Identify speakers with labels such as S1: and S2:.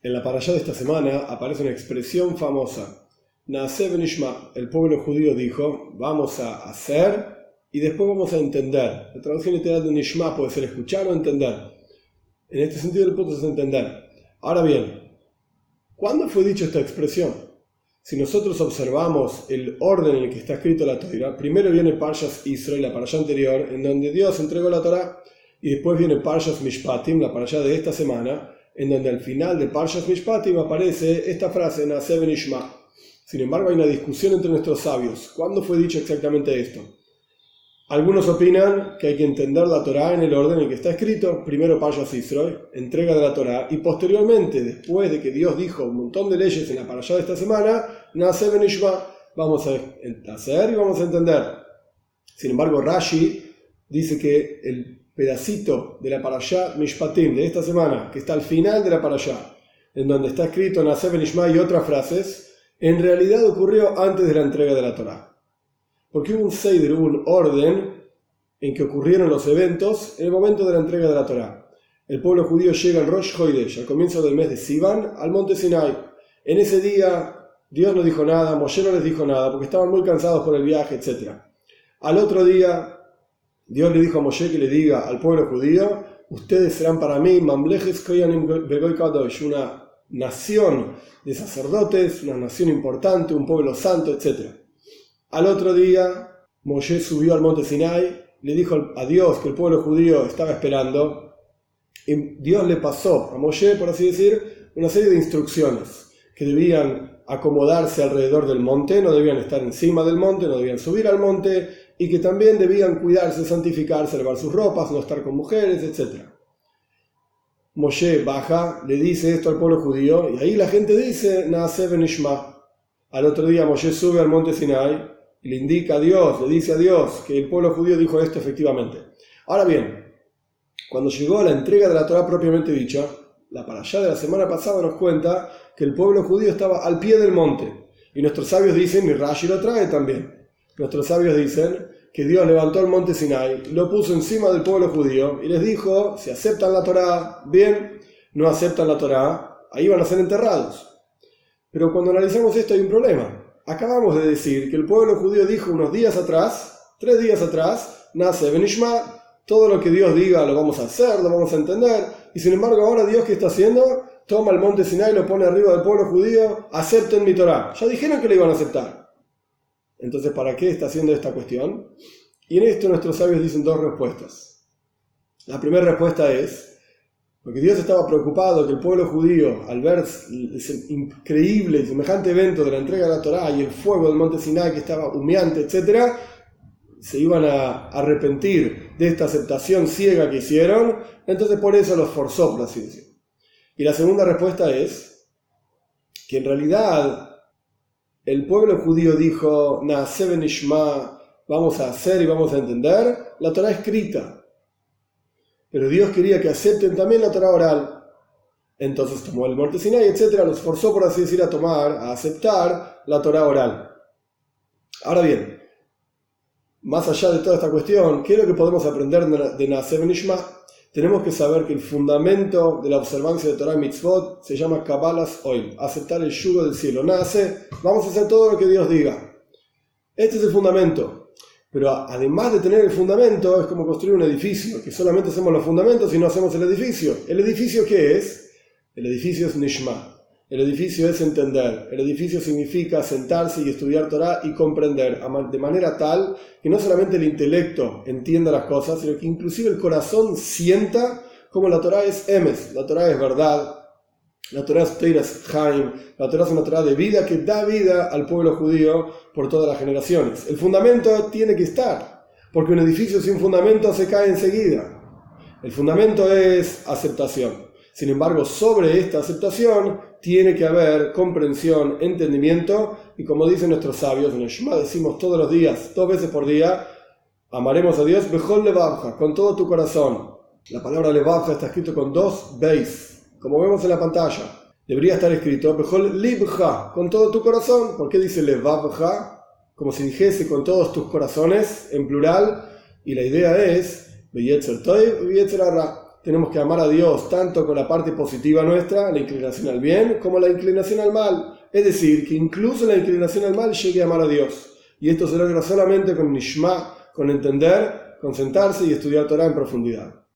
S1: En la parashá de esta semana aparece una expresión famosa. Naaseh v'nishma, el pueblo judío dijo, vamos a hacer y después vamos a entender. La traducción literal de nishma puede ser escuchar o entender. En este sentido el punto es entender. Ahora bien, ¿cuándo fue dicha esta expresión? Si nosotros observamos el orden en el que está escrito la Torá, primero viene Parshas Israel, la parashá anterior, en donde Dios entregó la Torá, y después viene Parshas Mishpatim, la parashá de esta semana, en donde al final de Parshas Mishpatim aparece esta frase, Naaseh v'nishma. Sin embargo, hay una discusión entre nuestros sabios. ¿Cuándo fue dicho exactamente esto? Algunos opinan que hay que entender la Torá en el orden en el que está escrito. Primero Parshas Israel, entrega de la Torá, y posteriormente, después de que Dios dijo un montón de leyes en la parashá de esta semana, Naaseh v'nishma, vamos a hacer y vamos a entender. Sin embargo, Rashi dice que el pedacito de la parashá Mishpatim de esta semana, que está al final de la parashá, en donde está escrito Naaseh v'nishma y otras frases, en realidad ocurrió antes de la entrega de la Torá. Porque hubo un seider, hubo un orden en que ocurrieron los eventos en el momento de la entrega de la Torá. El pueblo judío llega al Rosh Chodesh, al comienzo del mes de Sivan, al monte Sinai. En ese día Dios no dijo nada, Moshe no les dijo nada, porque estaban muy cansados por el viaje, etc. Al otro día, Dios le dijo a Moshe que le diga al pueblo judío, ustedes serán para mí Mamlejes Koyanim Begoy Kadosh, una nación de sacerdotes, una nación importante, un pueblo santo, etc. Al otro día, Moshe subió al monte Sinai, le dijo a Dios que el pueblo judío estaba esperando, y Dios le pasó a Moshe, por así decir, una serie de instrucciones, que debían acomodarse alrededor del monte, no debían estar encima del monte, no debían subir al monte, y que también debían cuidarse, santificarse, lavar sus ropas, no estar con mujeres, etc. Moshe baja, le dice esto al pueblo judío, y ahí la gente dice, Naaseh v'nishma. Al otro día Moshe sube al monte Sinai, y le indica a Dios, le dice a Dios que el pueblo judío dijo esto efectivamente. Ahora bien, cuando llegó la entrega de la Torá propiamente dicha, la parashá de la semana pasada nos cuenta que el pueblo judío estaba al pie del monte. Y nuestros sabios dicen, y Rashi lo trae también, nuestros sabios dicen que Dios levantó el monte Sinai, lo puso encima del pueblo judío y les dijo, si aceptan la Torá, bien, no aceptan la Torá, ahí van a ser enterrados. Pero cuando analizamos esto hay un problema. Acabamos de decir que el pueblo judío dijo unos días atrás, 3 días atrás, Naaseh v'nishma, todo lo que Dios diga lo vamos a hacer, lo vamos a entender, y sin embargo ahora Dios, ¿qué está haciendo? Toma el monte Sinai, lo pone arriba del pueblo judío, acepten mi Torá. Ya dijeron que lo iban a aceptar. Entonces, ¿para qué está haciendo esta cuestión? Y en esto nuestros sabios dicen 2 respuestas. La primera respuesta es, porque Dios estaba preocupado que el pueblo judío, al ver ese increíble y semejante evento de la entrega de la Torá y el fuego del monte Sinai que estaba humeante, etc., se iban a arrepentir de esta aceptación ciega que hicieron, entonces por eso los forzó, por así decirlo. Y la segunda respuesta es que en realidad el pueblo judío dijo, Naaseh v'nishma, vamos a hacer y vamos a entender la Torá escrita. Pero Dios quería que acepten también la Torá oral. Entonces tomó el monte Sinai, etc., los forzó, por así decir, a aceptar la Torá oral. Ahora bien, más allá de toda esta cuestión, ¿qué es lo que podemos aprender de Naaseh v'nishma? Tenemos que saber que el fundamento de la observancia de Torah y Mitzvot se llama Kabbalas Oil, aceptar el yugo del cielo. Naaseh, vamos a hacer todo lo que Dios diga. Este es el fundamento. Pero además de tener el fundamento, es como construir un edificio, que solamente hacemos los fundamentos y no hacemos el edificio. ¿El edificio qué es? El edificio es Nishma. El edificio es entender. El edificio significa sentarse y estudiar Torah y comprender de manera tal que no solamente el intelecto entienda las cosas, sino que inclusive el corazón sienta como la Torah es emes, la Torah es verdad, la Torah es Teiras Haim, la Torah es una Torah de vida que da vida al pueblo judío por todas las generaciones. El fundamento tiene que estar, porque un edificio sin fundamento se cae enseguida. El fundamento es aceptación. Sin embargo, sobre esta aceptación tiene que haber comprensión, entendimiento, y como dicen nuestros sabios, en el Shema decimos todos los días, 2 veces por día, amaremos a Dios bechol levavcha, con todo tu corazón. La palabra levavcha está escrito con 2 beis, como vemos en la pantalla. Debería estar escrito bechol libcha, con todo tu corazón. ¿Por qué dice levavcha? Como si dijese con todos tus corazones, en plural, y la idea es beyetzer toiv, beyetzer hara. tenemos que amar a Dios tanto con la parte positiva nuestra, la inclinación al bien, como la inclinación al mal. Es decir, que incluso la inclinación al mal llegue a amar a Dios. Y esto se logra solamente con Nishma, con entender, con sentarse y estudiar Torah en profundidad.